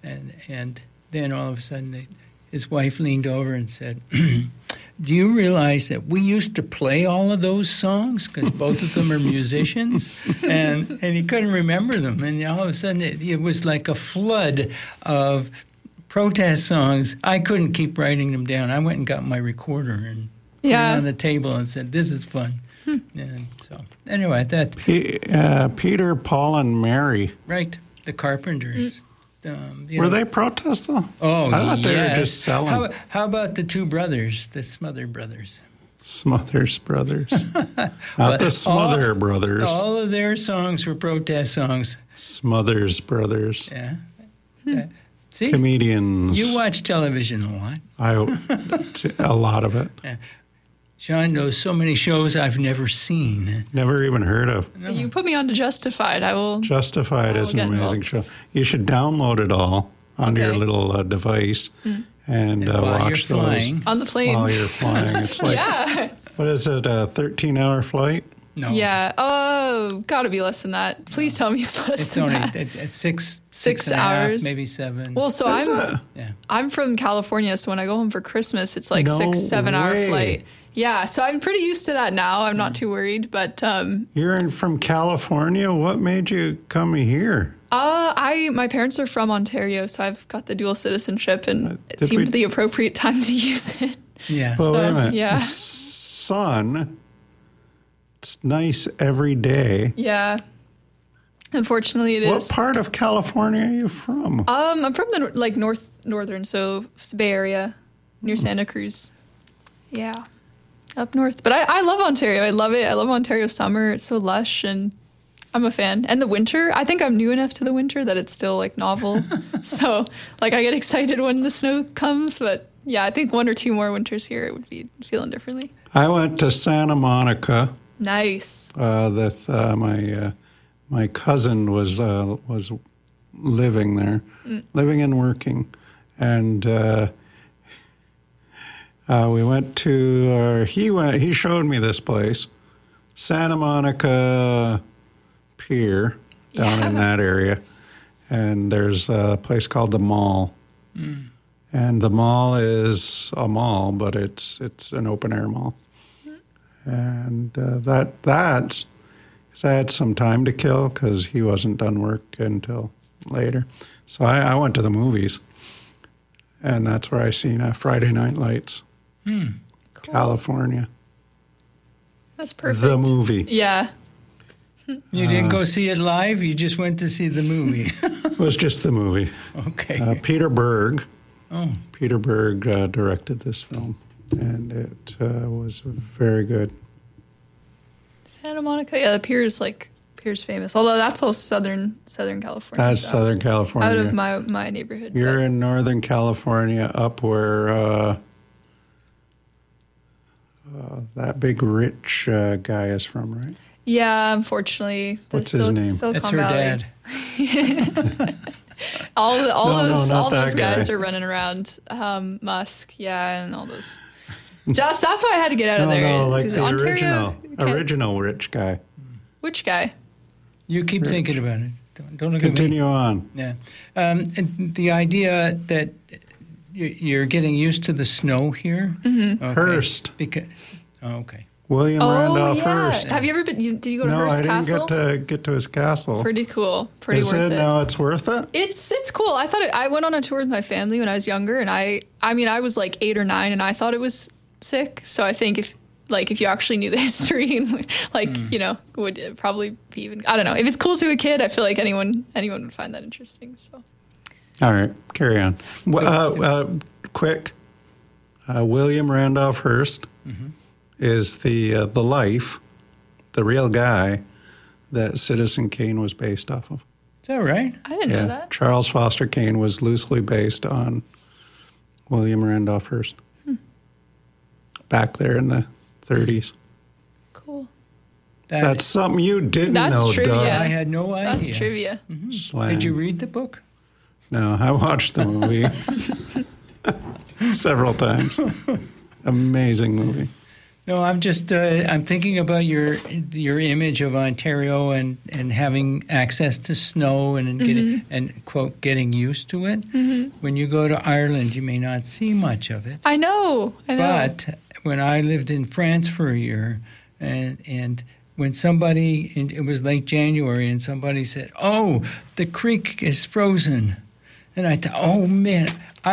then all of a sudden his wife leaned over and said, "Do you realize that we used to play all of those songs because both of them are musicians?" and he couldn't remember them, and all of a sudden it was like a flood of protest songs. I couldn't keep writing them down. I went and got my recorder and put it on the table and said, "This is fun." And so, anyway, that Peter, Paul, and Mary. Right, the Carpenters. Were they protests, though? Oh, I thought they were just selling. How about the two brothers, the Smother Brothers? Smothers Brothers. Not the Smother Brothers. All of their songs were protest songs. Smothers Brothers. Yeah. See? Comedians. You watch television a lot. A lot of it. Yeah. Sean knows so many shows I've never seen. Never even heard of. No. You put me on to Justified. I will. Justified is an amazing show. You should download it all onto your little device and watch those. On the plane. While you're flying. It's like, what is it, a 13-hour flight? No. Yeah. Oh, got to be less than that. Please tell me it's less than that. It's only 6 and a hours. Half, maybe 7. Well, so I'm from California, so when I go home for Christmas, it's like 6-7 hour flight. Yeah, so I'm pretty used to that now. I'm not too worried, but you're from California. What made you come here? My parents are from Ontario, so I've got the dual citizenship, and it seemed the appropriate time to use it. Yeah. Well, so, wait a minute. Yeah. Sun. It's nice every day. Yeah. Unfortunately, it is. What part of California are you from? I'm from the northern, so it's the Bay Area, near Santa Cruz. Yeah, up north. But I love Ontario. I love it. I love Ontario summer. It's so lush, and I'm a fan. And the winter, I think I'm new enough to the winter that it's still novel. So I get excited when the snow comes. But yeah, I think 1 or 2 more winters here, it would be feeling differently. I went to Santa Monica. Nice. My cousin was living there, living and working, and we went to. He showed me this place, Santa Monica Pier, down in that area, and there's a place called the Mall, and the mall is a mall, but it's an open air mall, and that's. I had some time to kill because he wasn't done work until later. So I went to the movies, and that's where I seen Friday Night Lights, California. That's perfect. The movie. Yeah. You didn't go see it live? You just went to see the movie? It was just the movie. Okay. Peter Berg. Oh. Peter Berg directed this film, and it was very good. Santa Monica, yeah, the Pier's famous. Although that's all Southern California. That's Southern California. Out of my neighborhood. You're in Northern California, up where that big rich guy is from, right? Yeah, unfortunately. What's his name? Silicon That's her Valley. dad. all those guys guy. are running around. Musk, yeah, and all those. That's why I had to get out of there. No, like the Ontario, original rich guy. Which guy? You keep thinking about it. Don't look Continue at me. on. Yeah. And the idea that you're getting used to the snow here. Mm-hmm. Okay. Hearst. Okay. William Randolph Hearst. Have you ever been? Did you go to Hearst Castle? No, I didn't get to his castle. Pretty cool. Pretty Is worth it? it. No, it's worth it. It's cool. I went on a tour with my family when I was younger, and I was like 8 or 9, and I thought it was sick. So I think if you actually knew the history and would it probably be even, I don't know, if it's cool to a kid, I feel like anyone would find that interesting. So all right, carry on. Quick, William Randolph Hearst is the life, the real guy that Citizen Kane was based off of. Is that right? I didn't know that. Charles Foster Kane was loosely based on William Randolph Hearst. Back there in the 30s. Cool. That's something you didn't know, trivia. Doug. I had no idea. That's trivia. Slang. Did you read the book? No, I watched the movie several times. Amazing movie. No, I'm just I'm thinking about your image of Ontario and having access to snow and getting and quote getting used to it. When you go to Ireland, you may not see much of it. I know. But when I lived in France for a year, and when somebody, it was late January, and somebody said, "Oh, the creek is frozen," and I thought, "Oh man,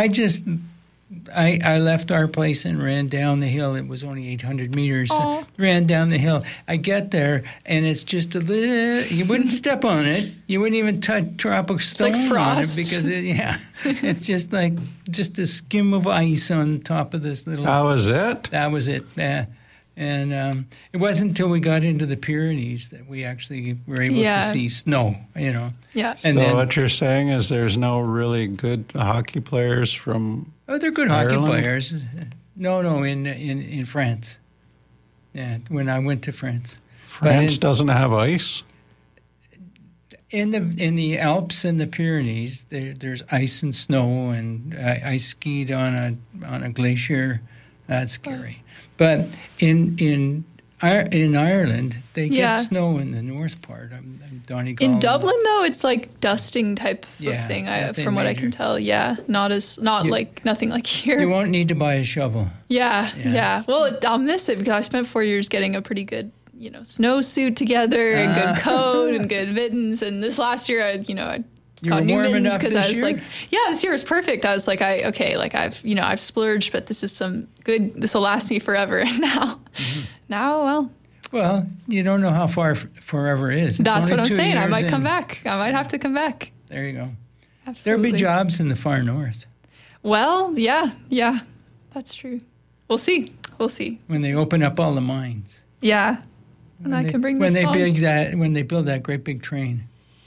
I left our place and ran down the hill. It was only 800 meters. Ran down the hill. I get there, and it's just a little... You wouldn't step on it. You wouldn't even drop a stone like frost. on it because, it's just like just a skim of ice on top of this little... That was it? That was it, and it wasn't until we got into the Pyrenees that we actually were able to see snow, Yeah. And so then, what you're saying is there's no really good hockey players from... Oh, they're good Ireland? hockey players. No, in France. Yeah, when I went to France. France doesn't have ice? In the Alps and the Pyrenees, there's ice and snow, and I skied on a glacier. That's scary. But in Ireland, they get snow in the north part. Donegal. In Dublin, though, it's like dusting type of thing. From what I can tell, nothing like here. You won't need to buy a shovel. Yeah. Well, I'll miss it because I spent 4 years getting a pretty good, snowsuit together, and good coat and good mittens. And this last year, I got new mittens because I was like, this year is perfect. I was like, I've splurged, but this is some good. This will last me forever. And now, well, you don't know how far forever is. That's what I'm saying. I might come back. I might have to come back. There you go. Absolutely. There'll be jobs in the far north. Well, yeah, that's true. We'll see. When they open up all the mines. Yeah, and I can bring this song. When they build that great big train.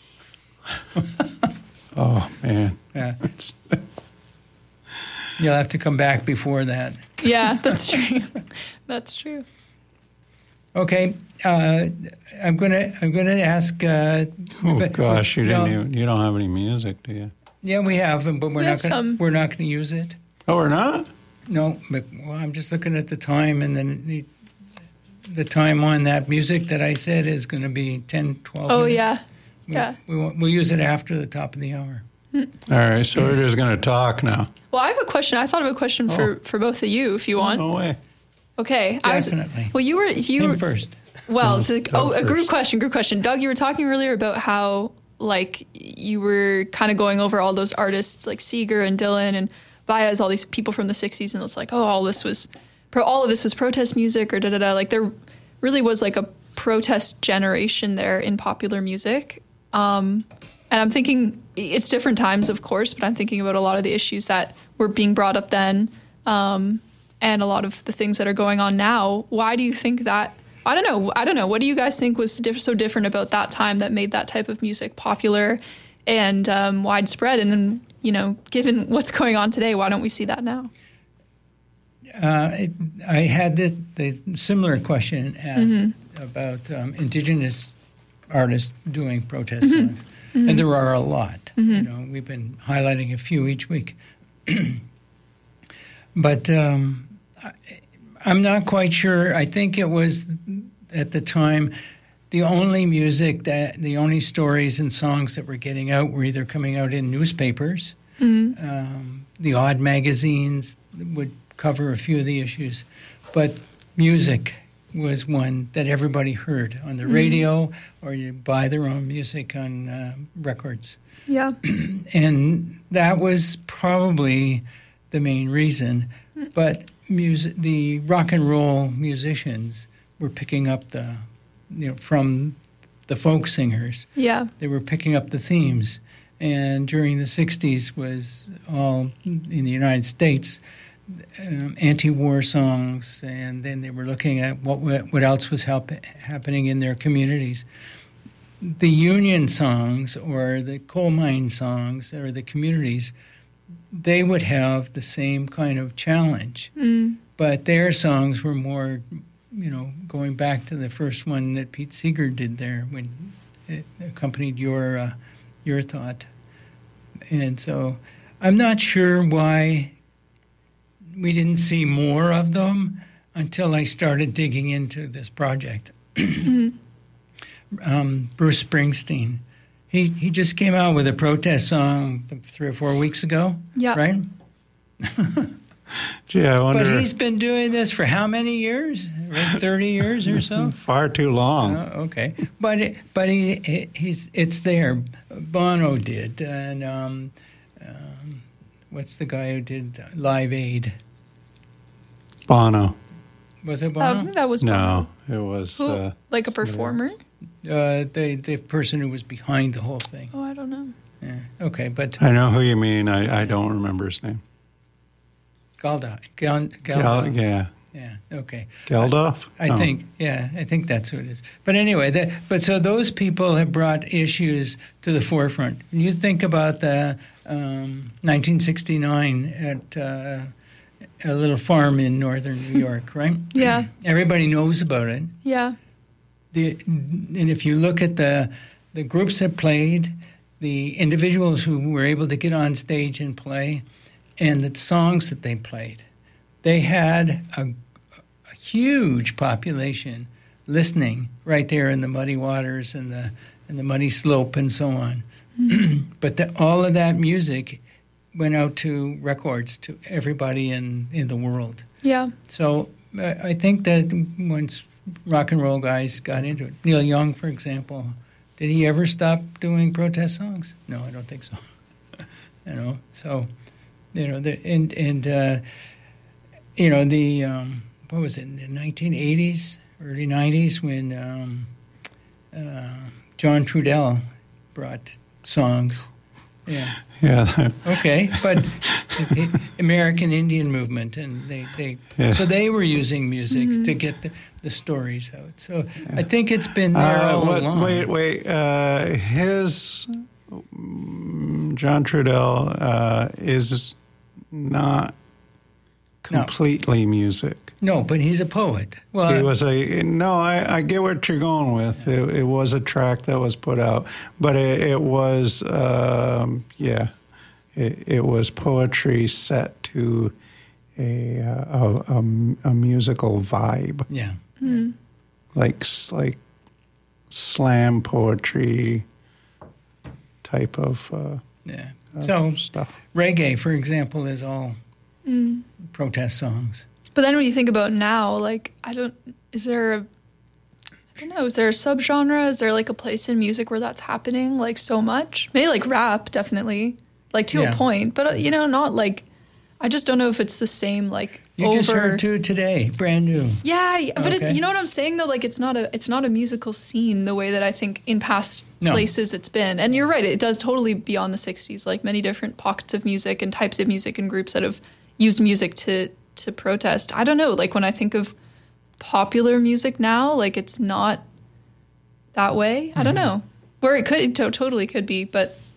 Oh, man. Yeah. You'll have to come back before that. Yeah, that's true. That's true. Okay, I'm gonna ask. Oh gosh, you don't have any music, do you? Yeah, we have, but we're not gonna use it. Oh, we're not? No, but I'm just looking at the time, and then the time on that music that I said is going to be 10, 12 minutes. Oh yeah. We'll use it after the top of the hour. All right, so we're just going to talk now. Well, I have a question. I thought of a question for both of you, if you want. No way. Okay. Definitely. You were first. Well, it's like, a group question. Doug, you were talking earlier about how you were kind of going over all those artists like Seeger and Dylan and Baez, all these people from the 60s, and it's like, all of this was protest music or da-da-da. Like there really was like a protest generation there in popular music. And I'm thinking it's different times, of course, but I'm thinking about a lot of the issues that were being brought up then, and a lot of the things that are going on now. Why do you think that? I don't know. What do you guys think was so different about that time that made that type of music popular and widespread? And then, given what's going on today, why don't we see that now? I had the similar question asked about Indigenous artists doing protest songs, and there are a lot. We've been highlighting a few each week, but I'm not quite sure. I think it was at the time the only stories and songs that were getting out were either coming out in newspapers, the odd magazines would cover a few of the issues, but music was one that everybody heard on the radio, or you buy their own music on records. Yeah. And that was probably the main reason. But the rock and roll musicians were picking up from the folk singers. Yeah. They were picking up the themes. And during the 60s was all in the United States, anti-war songs, and then they were looking at what else was happening in their communities. The union songs or the coal mine songs or the communities, they would have the same kind of challenge. But their songs were more, going back to the first one that Pete Seeger did there when it accompanied your thought. And so I'm not sure why we didn't see more of them until I started digging into this project. Bruce Springsteen, he just came out with a protest song 3 or 4 weeks ago, right? Gee, I wonder. But he's been doing this for how many years? 30 years or so? Far too long. Okay, but it's there. Bono did, and what's the guy who did Live Aid? Bono. Was it Bono? That was Bono. No, it was like a performer. The person who was behind the whole thing. Oh, I don't know. Yeah. Okay, but I know who you mean. I don't remember his name. Geldof. Yeah. Okay. Geldof? I think that's who it is. But anyway, so those people have brought issues to the forefront. When you think about the 1969 at a little farm in northern New York, right? Yeah. Everybody knows about it. Yeah. And if you look at the groups that played, the individuals who were able to get on stage and play, and the songs that they played, they had a huge population listening right there in the muddy waters and the muddy slope and so on. But all of that music went out to records to everybody in the world. Yeah. So I think that once rock and roll guys got into it, Neil Young, for example, did he ever stop doing protest songs? No, I don't think so. So, what was it, in the 1980s, early 90s, when John Trudell brought songs. Yeah. Yeah. Okay, but the American Indian movement, and so they were using music to get the stories out. So I think it's been there all along. Wait. His John Trudell is not completely music. No, but he's a poet. Well, he was I get what you're going with. It was a track that was put out, but it was it was poetry set to a musical vibe. Yeah. Mm-hmm. Like slam poetry type of stuff. Reggae, for example, is all protest songs. But then when you think about now, like, is there a subgenre? Is there like a place in music where that's happening like so much? Maybe like rap, definitely, like to a point, but not like, I just don't know if it's the same, like, you just heard two today, brand new. Yeah, but it's, you know what I'm saying though? Like, it's not a musical scene the way that I think in past places it's been. And you're right, it does totally beyond the 60s, like many different pockets of music and types of music and groups that have used music to protest. I don't know, like when I think of popular music now, like it's not that way. I don't know. Where it totally could be, but